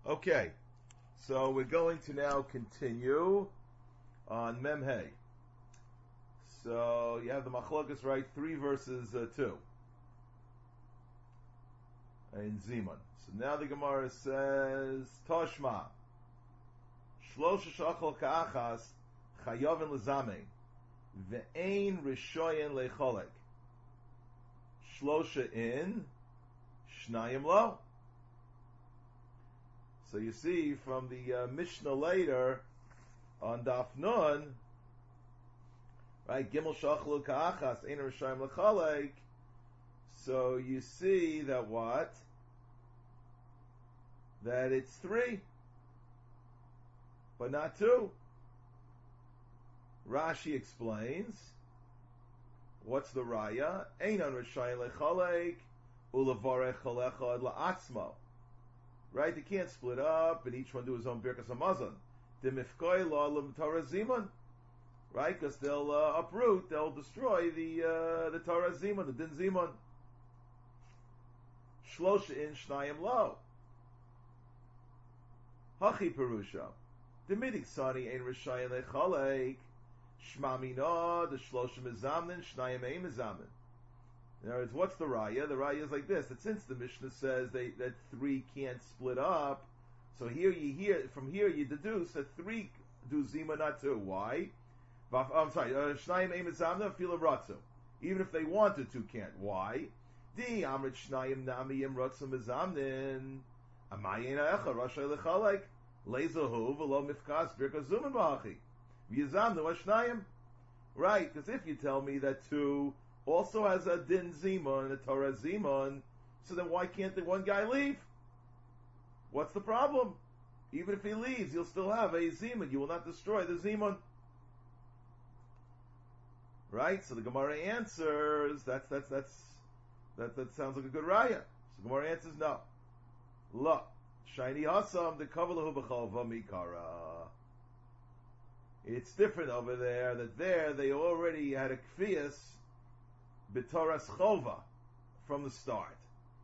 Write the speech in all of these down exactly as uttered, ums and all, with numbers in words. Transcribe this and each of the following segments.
Okay, so we're going to now continue on Memhei. So you have the Machlokas, right? Three verses uh, two in Zimun. So now the Gemara says Toshma Shlosha Shachol Ka'achas Chayovin L'Zamein Ve'ein Rishoyen Le'Cholek Shlosha in Shnayim Lo. So you see from the uh, Mishnah later on Daf Nun, right? Gimel Shachlu Ka'achas Ein Rishayim L'Cholek. So you see that what? That it's three, but not two. Rashi explains, what's the raya? Einan Rishayim L'Cholek Ulevarech Echad La'atzmo. Right? They can't split up and each one do his own Birkas Hamazon. Demifkoi Lo L'Torah Zimun. Right? Because they'll uh, uproot, they'll destroy the uh, the Torah Zimun, the Din Zimun. Shlosha in Shnayim Lo. Hachi Perusha. Demidik Sani Ein Rishayim Lechalek. Shmamina, the Shlosha Mizamnin, Shnayim Ein Mizamnin. In other words, what's the raya? The raya is like this: that since the Mishnah says they, that three can't split up, so here you hear from here you deduce that three do zima, not two. Why? I'm sorry. Shnayim ein mizamna fila ratzu. Even if they wanted to, can't. Why? Di amrit shnayim namiyim ratzu mizamnin. Amayena echa rashay lechalek lezahu v'lo mifkas birka zumin b'achi v'yizamnu ashnayim. Right? Because if you tell me that two also has a din zimun, a Torah zimun, so then why can't the one guy leave? What's the problem? Even if he leaves, you'll still have a zimun. You will not destroy the zimun. Right? So the Gemara answers, that's, that's, that's, that, that sounds like a good raya. So the Gemara answers, no. La. Shiny hasam, the kavalahu b'chalva mikara. It's different over there, that there they already had a kfiyas b'toras chova from the start.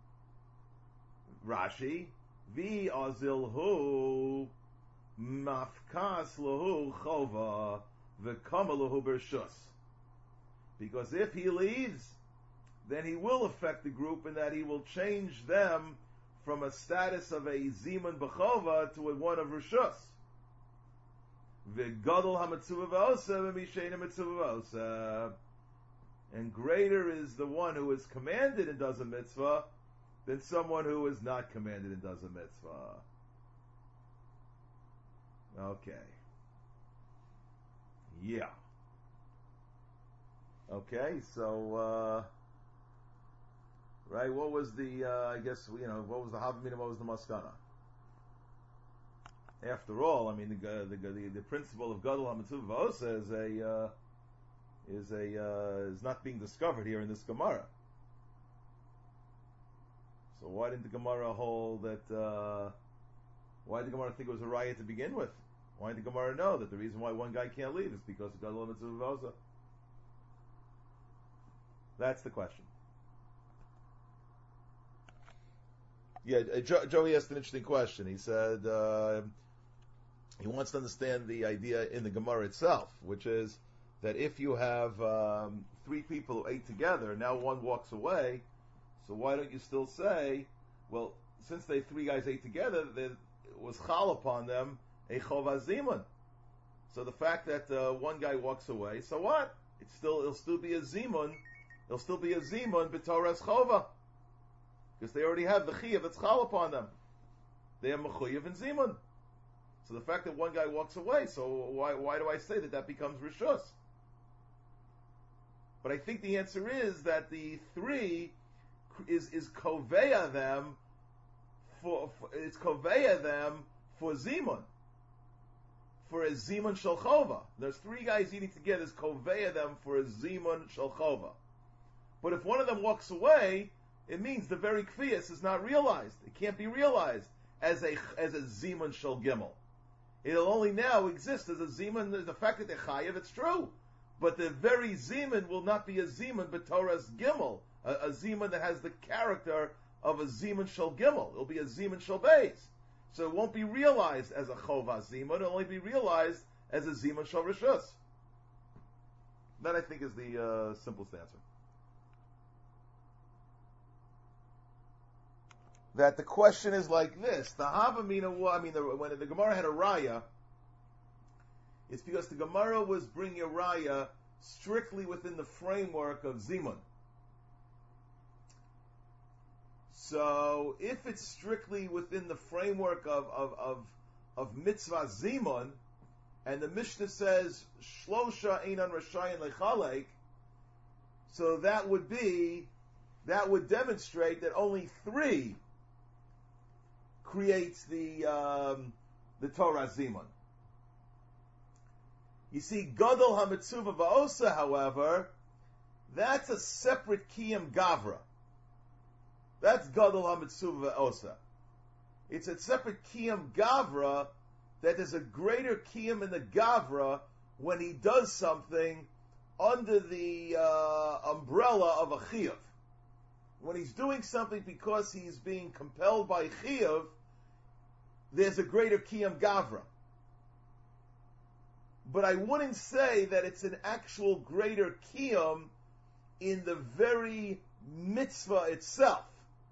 Rashi, vi azilhu mafkas lahu chova v'kamalahu bershus. Because if he leaves, then he will affect the group in that he will change them from a status of a zimun b'chova to a one of rishus. V'gadol ha'metzuva v'osa v'mishein ha'metzuva v'osa. And greater is the one who is commanded and does a mitzvah than someone who is not commanded and does a mitzvah. Okay. Yeah. Okay, so, uh, right, what was the, uh, I guess, you know, what was the Havamina, what was the Maskana? After all, I mean, the, the, the, the principle of Gadol HaMetzuva V'osa is a, uh, is a uh, is not being discovered here in this Gemara. So why didn't the Gemara hold that? Uh, why did the Gemara think it was a riot to begin with? Why did the Gemara know that the reason why one guy can't leave is because of Gadol HaMetzuva V'osa? That's the question. Yeah, jo- Joey asked an interesting question. He said uh, he wants to understand the idea in the Gemara itself, which is that if you have um, three people who ate together, now one walks away, so why don't you still say, well, since they three guys ate together, there was chal upon them a chova zimun. So the fact that uh, one guy walks away, so what? It's still it'll still be a zimun. It'll still be a zimun b'toras chova, because they already have the chiyuv that's chal upon them. They have mechuyev and zimun. So the fact that one guy walks away, so why why do I say that that becomes rishus? But I think the answer is that the three is is koveya them for, for it's koveya them for zimun, for a zimun shel chova. There's three guys eating together. Is koveya them for a zimun shel chova. But if one of them walks away, it means the very kfiyas is not realized. It can't be realized as a as a zimun shel gimel. It'll only now exist as a zimun. The fact that they're chayav, it's true. But the very zimun will not be a zimun, but Torah's gimel, a, a zimun that has the character of a zimun shel gimel. It'll be a zimun shel beis. So it won't be realized as a chova zimun, it'll only be realized as a zimun shel rishus. That I think is the uh, simplest answer. That the question is like this: the Havamina, I mean, the, when the Gemara had a raya, it's because the Gemara was bringing a raya strictly within the framework of zimun. So, if it's strictly within the framework of of of, of mitzvah zimun, and the Mishnah says shlosha einan rashayin lechalek, so that would be that would demonstrate that only three creates the um, the Torah zimun. You see, gadol hamitzuva va'osa, however, that's a separate kiyam gavra. That's gadol hamitzuva va'osa. It's a separate kiyam gavra that there's a greater kiyam in the gavra when he does something under the uh, umbrella of a chiyuv. When he's doing something because he's being compelled by chiyuv, there's a greater kiyam gavra. But I wouldn't say that it's an actual greater kiyam in the very mitzvah itself.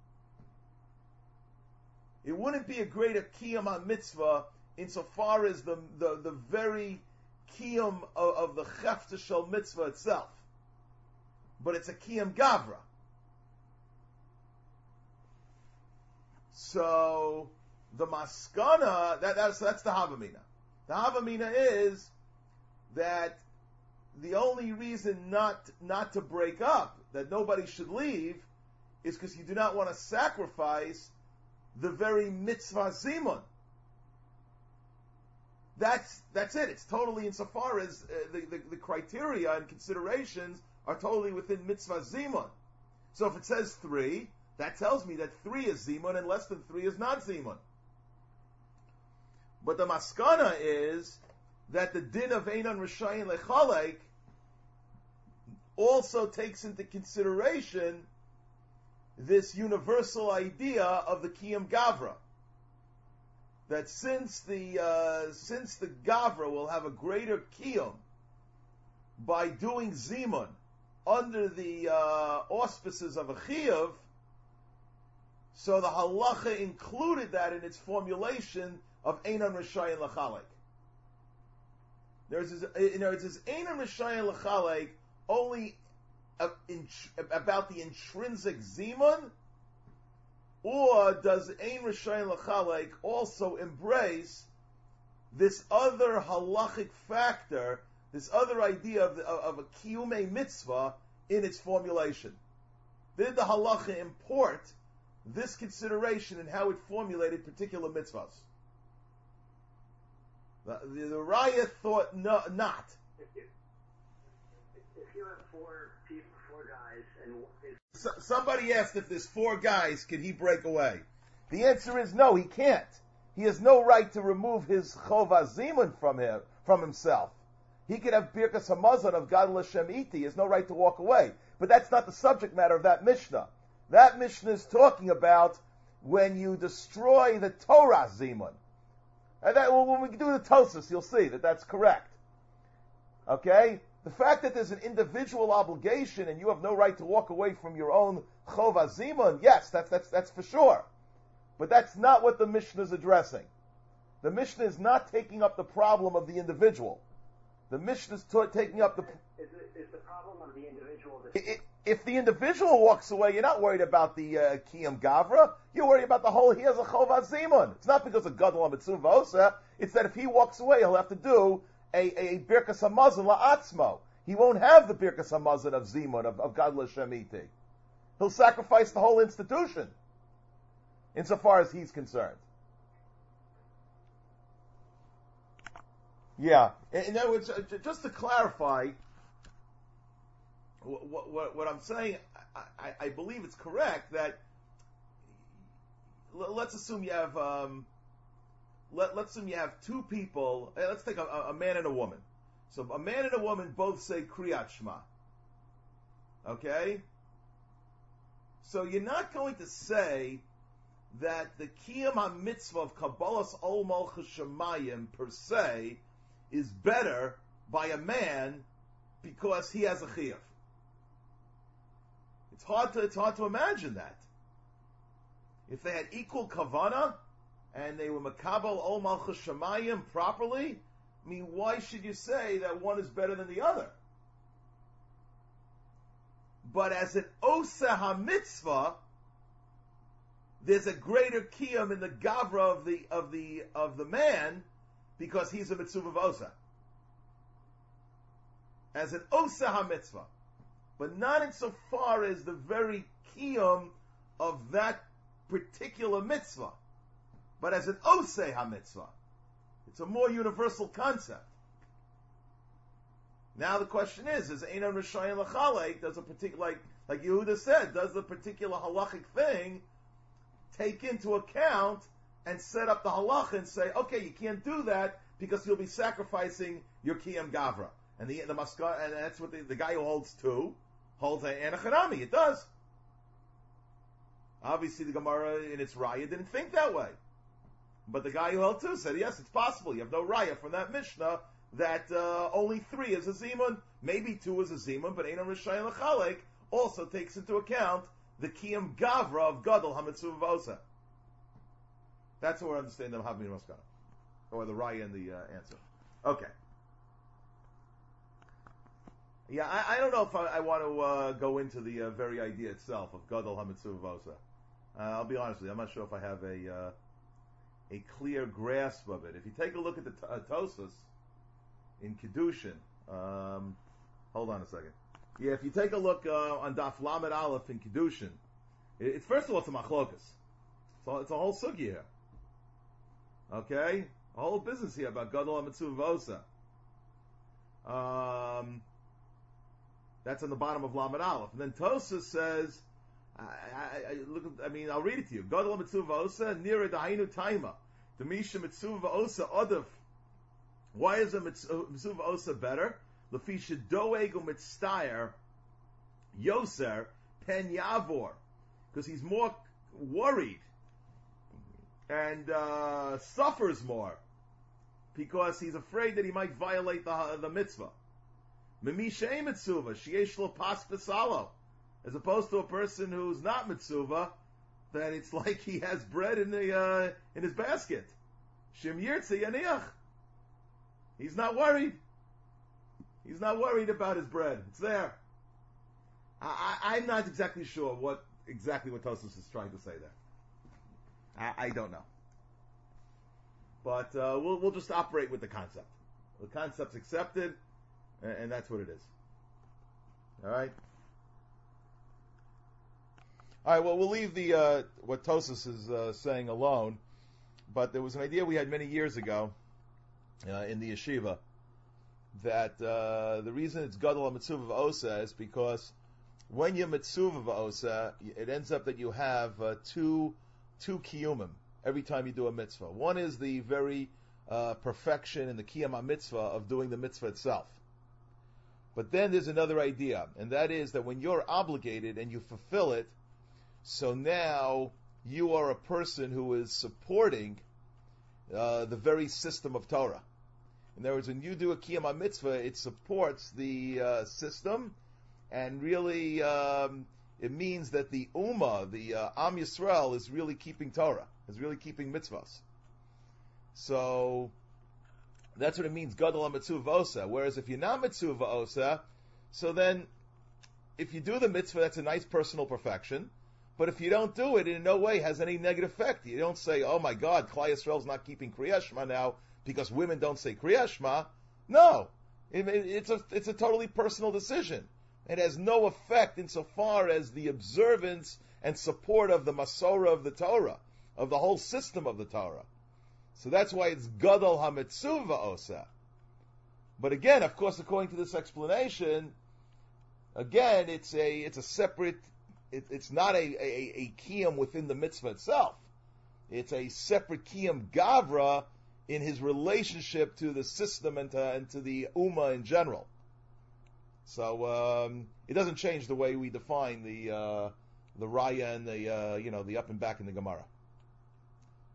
It wouldn't be a greater kiyam on mitzvah insofar as the the, the very kiyam of, of the chefta shel mitzvah itself. But it's a kiyam gavra. So the maskana, that, that's, that's the Havamina. The Havamina is that the only reason not, not to break up, that nobody should leave, is because you do not want to sacrifice the very mitzvah zimun. That's, that's it. It's totally insofar as uh, the, the, the criteria and considerations are totally within mitzvah zimun. So if it says three, that tells me that three is zimun and less than three is not zimun. But the maskana is that the din of Einan Rishayin Lechalek also takes into consideration this universal idea of the Kiyam Gavra. That since the uh, since the Gavra will have a greater Kiyam by doing Zimun under the uh, auspices of a Chiyuv, so the halacha included that in its formulation of Einan Rishayin Lechalek. There's this, in other words, is Einan Rishayin Lechalek only uh, in, about the intrinsic zimun, or does Ein Rishayin Lechalek also embrace this other halachic factor, this other idea of, the, of a kiyume mitzvah in its formulation? Did the halacha import this consideration in how it formulated particular mitzvahs? The, the, the Raya thought no, not. If you, if you have four people, four guys, and so, somebody asked if there's four guys, can he break away? The answer is no, he can't. He has no right to remove his chova zimun from him, from himself. He could have birkas hamazon of Gadol Hashem iti. He has no right to walk away. But that's not the subject matter of that Mishnah. That Mishnah is talking about when you destroy the Torah zimun. And that, well, when we do the Tosas, you'll see that that's correct. Okay? The fact that there's an individual obligation and you have no right to walk away from your own chova zimun, yes, that's, that's, that's for sure. But that's not what the Mishnah is addressing. The Mishnah is not taking up the problem of the individual. The Mishnah is ta- taking up the... Is, it, is the problem of the individual... It, it, if the individual walks away, you're not worried about the uh, Kiyam Gavra. You're worried about the whole, he has a Chova Zimun. It's not because of Gadol HaMitzvah Osa. It's that if he walks away, he'll have to do a, a Birkas HaMazon La'atzmo. He won't have the Birkas HaMazon of Zimun, of, of Gadol Hashem iti. He'll sacrifice the whole institution, insofar as he's concerned. Yeah. In other words, just to clarify, What, what, what I'm saying, I, I, I believe it's correct that let's assume you have um, let, let's assume you have two people. Let's take a, a man and a woman. So a man and a woman both say Kriyat Shema. Okay. So you're not going to say that the Kiyam HaMitzvah of Kabbalas Ol Malchus Shemayim per se is better by a man because he has a Chiyuv. It's hard to, it's hard to imagine that. If they had equal Kavana, and they were Makabal Ol Malchus Shemayim properly, I mean, why should you say that one is better than the other? But as an Oseh HaMitzvah, there's a greater kiyum in the gavra of the of the of the man because he's a mitzvah of Oseh. As an Oseh HaMitzvah, but not insofar as the very kiyum of that particular mitzvah, but as an Oseh HaMitzvah. It's a more universal concept. Now the question is, is Einan Rishayim L'Chalek, does a particular, like, like Yehuda said, does the particular halachic thing take into account and set up the halacha and say, okay, you can't do that because you'll be sacrificing your Kiyam Gavra. And the, the maska, and that's what the, the guy who holds two, holds an Anachanami. It does. Obviously the Gemara in its Raya didn't think that way. But the guy who held two said, yes, it's possible. You have no Raya from that Mishnah that uh, only three is a Zimun, maybe two is a Zimun, but Einan Rishayim L'Chalek also takes into account the Kiyam Gavra of Gadol HaMitzvah Oseh. That's what we're understanding of Havmin Maskana. Or the Raya and the uh, answer. Okay. Yeah, I, I don't know if I, I want to uh, go into the uh, very idea itself of Gadol HaMitzvah Oseh. Uh, I'll be honest with you, I'm not sure if I have a uh, a clear grasp of it. If you take a look at the uh, Tosfos in Kedushin, um, hold on a second. Yeah, if you take a look uh, on Daf Lamed Aleph in Kedushin, it, it's first of all it's a machlokas. So it's a whole sugi here. Okay, a whole business here about Gadol HaMitzvah Oseh. Um, that's on the bottom of Lamed Aleph, and then Tosfos says, I, I, I look. I mean, I'll read it to you. Gadol HaMitzvah Oseh nira dahainu taima. The Misha Mitzvah Oseh Adif. Why is a Mitzvah Oseh better? Lefisha doeg u'mitztayer yoser pen yavor, because he's more worried and uh, suffers more because he's afraid that he might violate the the mitzvah. Mimisha e mitzvah sheyesh lo pas pesalo, as opposed to a person who's not mitzvah, that it's like he has bread in the uh, in his basket. Shem yirtze yaniach. He's not worried. He's not worried about his bread. It's there. I, I, I'm not exactly sure what exactly what Tosfos is trying to say there. I, I don't know. But uh, we'll we'll just operate with the concept. The concept's accepted, and, and that's what it is. All right. All right. Well, we'll leave the uh, what Tosfos is uh, saying alone. But there was an idea we had many years ago uh, in the yeshiva that uh, the reason it's Gadol HaMitzvah Oseh is because when you're Mitzvah Oseh, it ends up that you have uh, two two kiyumim every time you do a mitzvah. One is the very uh, perfection in the kiyam HaMitzvah of doing the mitzvah itself. But then there's another idea, and that is that when you're obligated and you fulfill it, so now you are a person who is supporting uh, the very system of Torah. In other words, when you do a Kiyam HaMitzvah, it supports the uh, system, and really um, it means that the Ummah, the uh, Am Yisrael, is really keeping Torah, is really keeping mitzvahs. So that's what it means, Gadol HaMitzvah Oseh. Whereas if you're not Mitzvah Oseh, so then if you do the mitzvah, that's a nice personal perfection. But if you don't do it, it in no way has any negative effect. You don't say, oh my God, Klal Yisrael's not keeping Kriyat Shema now because women don't say Kriyat Shema. No. It, it, it's a it's a totally personal decision. It has no effect insofar as the observance and support of the Masorah of the Torah, of the whole system of the Torah. So that's why it's Gadol HaMitzvah Oseh. But again, of course, according to this explanation, again, it's a it's a separate. It, it's not a, a, a kiyum within the mitzvah itself. It's a separate kiyum gavra in his relationship to the system and to, and to the ummah in general. So um, it doesn't change the way we define the uh, the raya and the uh, you know the up and back in the Gemara.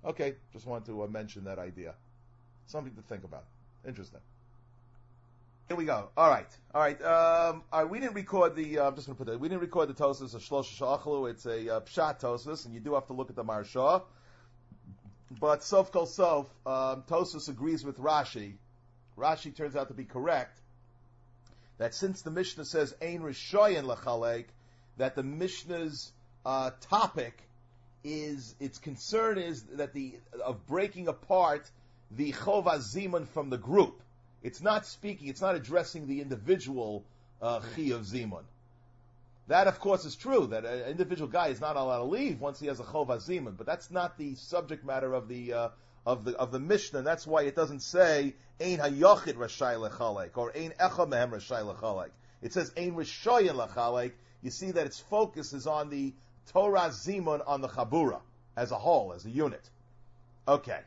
Okay, just wanted to uh, mention that idea. Something to think about. Interesting. Here we go. All right, all right. Um, all right we didn't record the. Uh, I'm just going to put that. We didn't record the Tosfos of Shlosh Shachlu. It's a uh, Pshat Tosfos, and you do have to look at the Maharsha. But Sof Kol Sof, um, Tosfos agrees with Rashi. Rashi turns out to be correct. That since the Mishnah says Ein Rishoyin Lechalek, that the Mishnah's uh, topic is its concern is that the of breaking apart the Chova Zimun from the group. It's not speaking, it's not addressing the individual uh, Chi of Zimun. That, of course, is true, that an individual guy is not allowed to leave once he has a Chova Zimun, but that's not the subject matter of the uh, of the of the Mishnah, and that's why it doesn't say Ein HaYochid Rashai Lechalek, or Ein Echa Mehem Rashai Lechalek. It says Ein Rishoyin Lechalek. You see that its focus is on the Torah Zimun on the Chabura, as a whole, as a unit. Okay.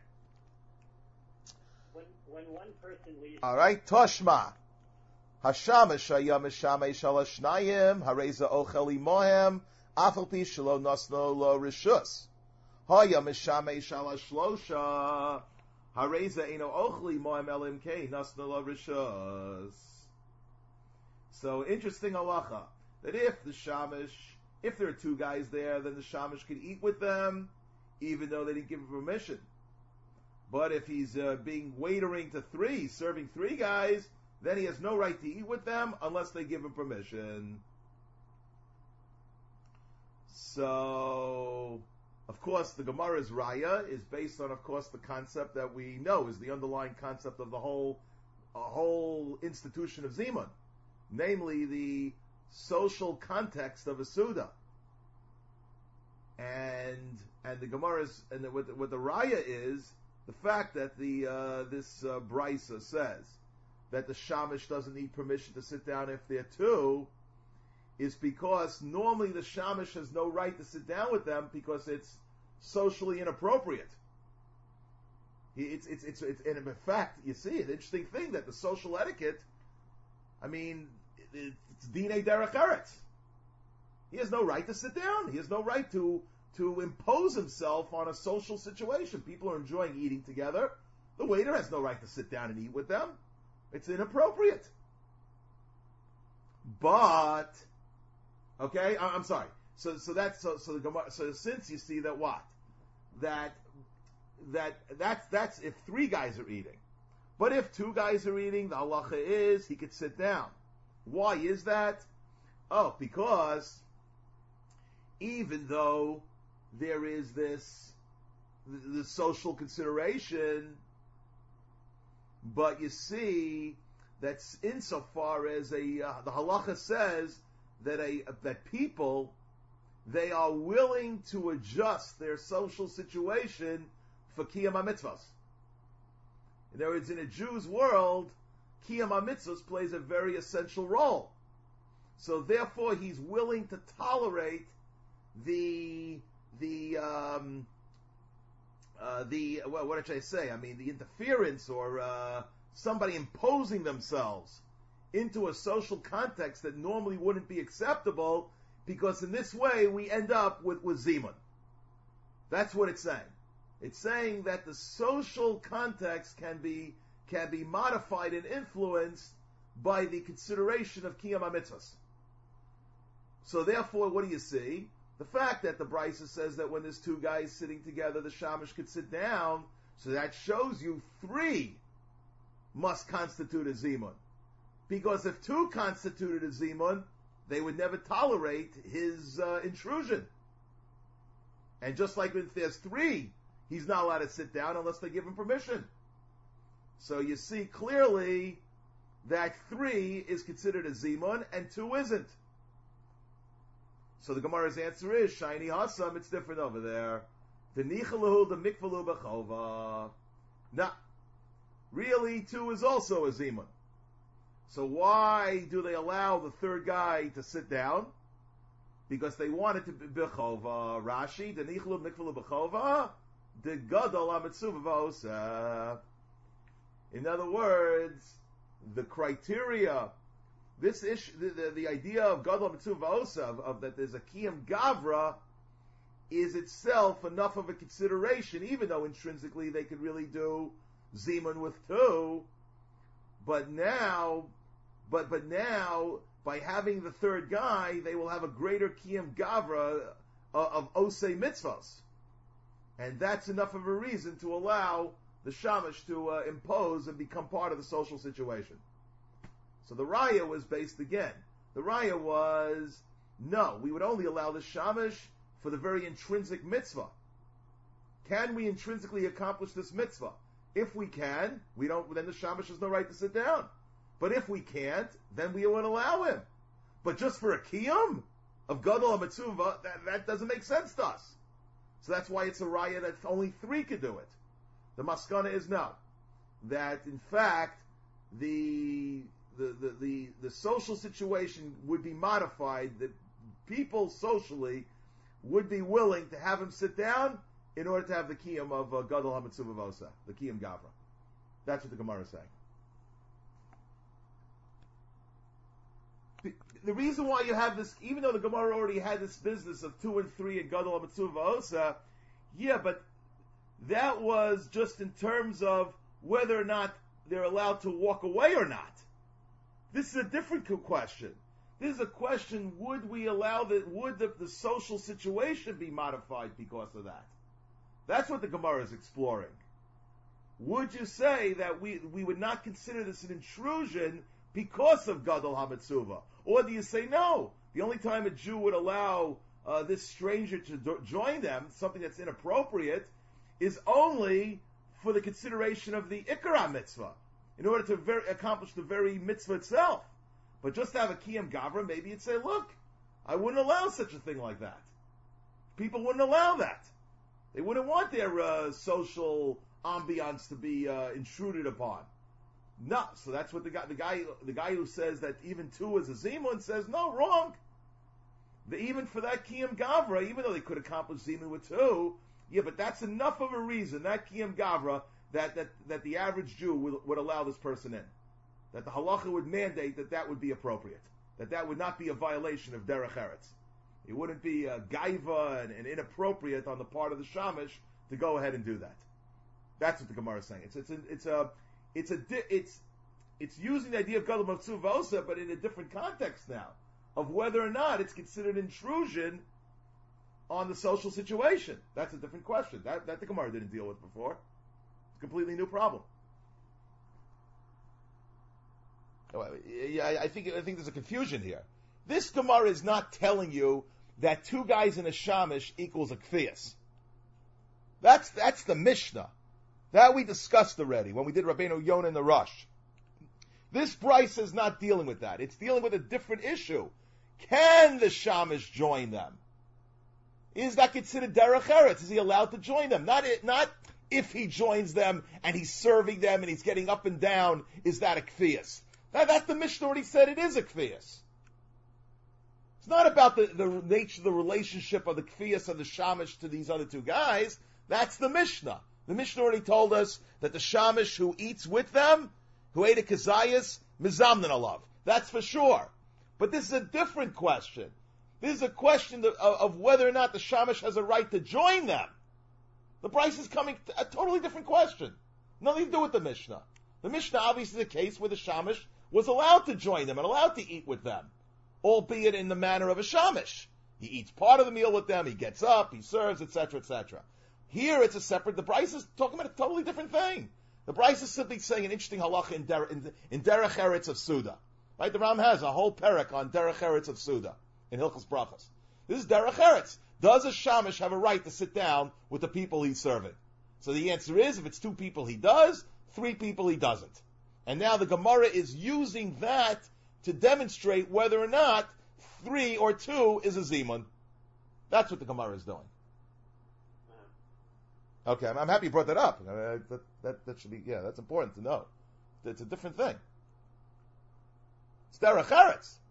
When one person leaves. All right, Toshma. Hashamash haya mishamei shalosh shnayim hareza ochel imohem afal pi shelo nosno lo rishus. Haya mishamei shalosh shlosha hareza eno ochel imohem elim kei nosno lo rishus. So interesting halacha that if the shamash, if there are two guys there, then the shamash can eat with them, even though they didn't give him permission. But if he's uh, being waitering to three, serving three guys, then he has no right to eat with them unless they give him permission. So, of course, the Gemara's Raya is based on, of course, the concept that we know is the underlying concept of the whole, a whole institution of Zimun, namely the social context of a Suda. And and the Gemara's and the, what, the, what the Raya is the fact that the uh, this uh, Brisa says that the shamash doesn't need permission to sit down if they're two, is because normally the shamash has no right to sit down with them because it's socially inappropriate. It's it's it's, it's and in fact, you see, an interesting thing that the social etiquette, I mean, it's dinei derech eretz. He has no right to sit down. He has no right to to impose himself on a social situation. People are enjoying eating together. The waiter has no right to sit down and eat with them. It's inappropriate. But, okay, I'm sorry. So, so that's so. So the Gemara. So since you see that what, that, that that's that's if three guys are eating, but if two guys are eating, the halacha is he could sit down. Why is that? Oh, because even though there is this the social consideration, but you see that's insofar as a uh, the halacha says that a that people they are willing to adjust their social situation for kiyam mitzvahs. In other words, in a Jew's world, kiyam mitzvahs plays a very essential role. So therefore, he's willing to tolerate the the um, uh, the well, what did I say? I mean, the interference or uh, somebody imposing themselves into a social context that normally wouldn't be acceptable, because in this way we end up with with zimun. That's what it's saying. It's saying that the social context can be can be modified and influenced by the consideration of kiyam mitzvahs. So therefore, what do you see? The fact that the Brisa says that when there's two guys sitting together, the shamash could sit down, so that shows you three must constitute a zimun. Because if two constituted a zimun, they would never tolerate his uh, intrusion. And just like if there's three, he's not allowed to sit down unless they give him permission. So you see clearly that three is considered a zimun and two isn't. So the Gemara's answer is, Shiny Hasam, it's different over there. The Nichalahu, the Mikvalu Bechova. Now, really, two is also a Zimun. So why do they allow the third guy to sit down? Because they want it to be Bechova. Rashi, the Nichalahu, Mikvalu Bechova, the Gadol Amitzuva Vaosa. In other words, the criteria, this issue, the, the, the idea of Gadol Mitzvah Vaosa, of, of that there's a Kiyam Gavra, is itself enough of a consideration, even though intrinsically they could really do Zimun with two. But now, but but now, by having the third guy, they will have a greater Kiyam Gavra of Osei Mitzvos. And that's enough of a reason to allow the Shamash to uh, impose and become part of the social situation. So the Raya was based again. The Raya was, no, we would only allow the Shamash for the very intrinsic mitzvah. Can we intrinsically accomplish this mitzvah? If we can, we don't, then the Shamash has no right to sit down. But if we can't, then we would allow him. But just for a Kiyum of Gadol HaMetzuva, that, that doesn't make sense to us. So that's why it's a Raya that only three could do it. The Maskana is no. That in fact, the The, the, the, the social situation would be modified, that people socially would be willing to have him sit down in order to have the Kiyum of uh, Gadol HaMetzuva Vosa, the Kiyum Gavra. That's what the Gemara is saying. The, the reason why you have this, even though the Gemara already had this business of two and three in Gadol HaMetzuva Vosa, yeah, but that was just in terms of whether or not they're allowed to walk away or not. This is a different question. This is a question, would we allow that, would the, the social situation be modified because of that? That's what the Gemara is exploring. Would you say that we, we would not consider this an intrusion because of Gadol HaMetzuva? Or do you say no? The only time a Jew would allow uh, this stranger to do, join them, something that's inappropriate, is only for the consideration of the Ikra mitzvah, in order to ver- accomplish the very mitzvah itself. But just to have a Kiyam Gavra, maybe you'd say, look, I wouldn't allow such a thing like that. People wouldn't allow that. They wouldn't want their uh, social ambiance to be uh, intruded upon. No, so that's what the guy, the guy, the guy who says that even two is a Zimun says, no, wrong. The, even for that Kiyam Gavra, even though they could accomplish Zimun with two, yeah, but that's enough of a reason, that Kiyam Gavra, That, that that the average Jew would, would allow this person in. That the halacha would mandate that that would be appropriate. That that would not be a violation of derech eretz. It wouldn't be a gaiva and, and inappropriate on the part of the shamash to go ahead and do that. That's what the Gemara is saying. It's it's a, it's a it's a it's it's using the idea of Gadol HaMetzuva Vosa, but in a different context now of whether or not it's considered intrusion on the social situation. That's a different question. That that the Gemara didn't deal with before. Completely new problem. I think I think there's a confusion here. This Gemara is not telling you that two guys in a shamish equals a kfiyas. That's that's the Mishnah. That we discussed already when we did Rabbeinu Yonah in the Rush. This Bryce is not dealing with that. It's dealing with a different issue. Can the shamish join them? Is that considered derech eretz? Is he allowed to join them? Not it. Not. If he joins them and he's serving them and he's getting up and down, is that a kfiyas? Now that's the Mishnah already said it is a kfiyas. It's not about the, the nature of the relationship of the kfiyas of the shamish to these other two guys. That's the Mishnah. The Mishnah already told us that the shamish who eats with them, who ate a kazayas, mizamnan alav. That's for sure. But this is a different question. This is a question of, of whether or not the shamish has a right to join them. The price is coming to a totally different question. Nothing to do with the Mishnah. The Mishnah obviously is a case where the shamish was allowed to join them and allowed to eat with them, albeit in the manner of a shamish. He eats part of the meal with them, he gets up, he serves, et cetera, et cetera. Here it's a separate, the Bryce is talking about a totally different thing. The Bryce is simply saying an interesting halacha in, Der, in, in Derech Eretz of Suda. Right? The Ram has a whole perek on Derech Eretz of Suda in Hilchos Brachos. This is Derech Eretz. Does a shamish have a right to sit down with the people he's serving? So the answer is, if it's two people he does, three people he doesn't. And now the Gemara is using that to demonstrate whether or not three or two is a zimun. That's what the Gemara is doing. Okay, I'm, I'm happy you brought that up. Uh, that, that, that should be, yeah, that's important to know. It's a different thing. It's derech eretz.